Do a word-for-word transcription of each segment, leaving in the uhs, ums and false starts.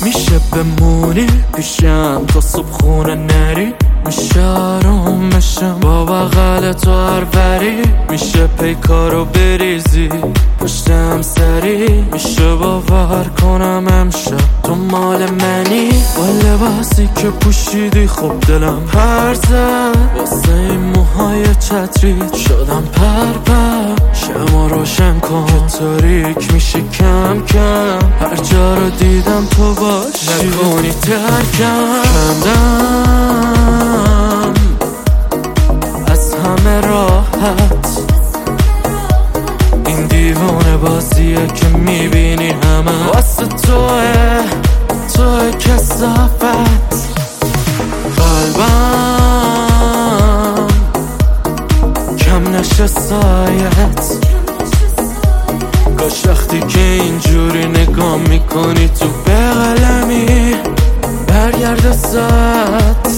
میشه بمونی پیشم تا صبح خونه نری، میشه آروم بشم با بغل تو هر وری، میشه پیکارو بریزی پشتم سری، میشه باور کنم امشب تو مال منی. با لباسی که پوشیدی خب دلم پر زد، واسه این موهای چتریت شدم پر پر. شما روشن کن که تاریک میشه کم کم، هر جا رو دیدم تو باشی نکنی ترکم. کندم از همه راحت، این دیوانه بازیه که میبینی همه واسه توه، توه کثافت. قلبم کم نشه سایت، کاش وقتی که اینجوری نگاه میکنی تو به قلمی برگرد ساعت.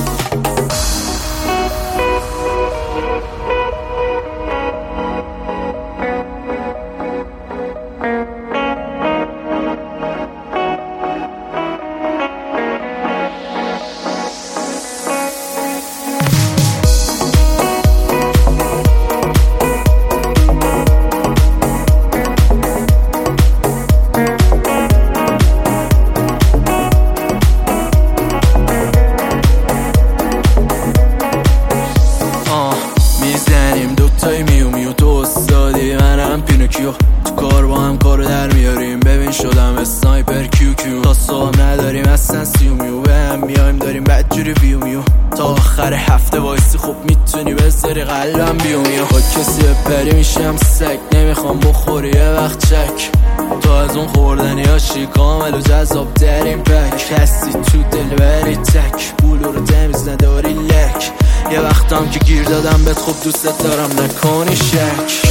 تای میو میو تو استادی منم پینوکیو، تو کار با هم کارو در میاریم. ببین شدم اسنایپر کیو کیو، تا صبح نداریم اصلا سیو میو، به هم میایم داریم بدجوری ویو میو. تا آخر هفته وایسی خب میتونی بذاری قلبم بیو میو. با کسی بپری میشم سگ، نمیخوام بخوری یه وقت چک. تو از اون خوردنی هاشی کامل و جذاب در این پک، هستی تو دل بری تک، بولو رو تمیز نداری لک. یه وقتم که گیر دادم بهت خوب دوست دارم نکنی شک.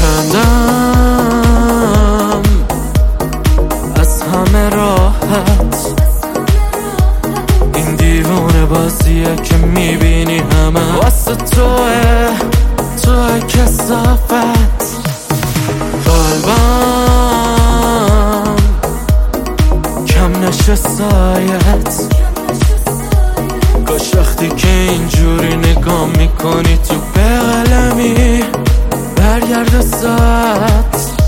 کندم از همه راحت، این دیوانه بازیه که میبینی همه واسه توه، توه کثافت. قلبم کم نشه سایت، کاش وقتی که اینجوری نگاه میکنی تو به قلمی برگرد ساعت.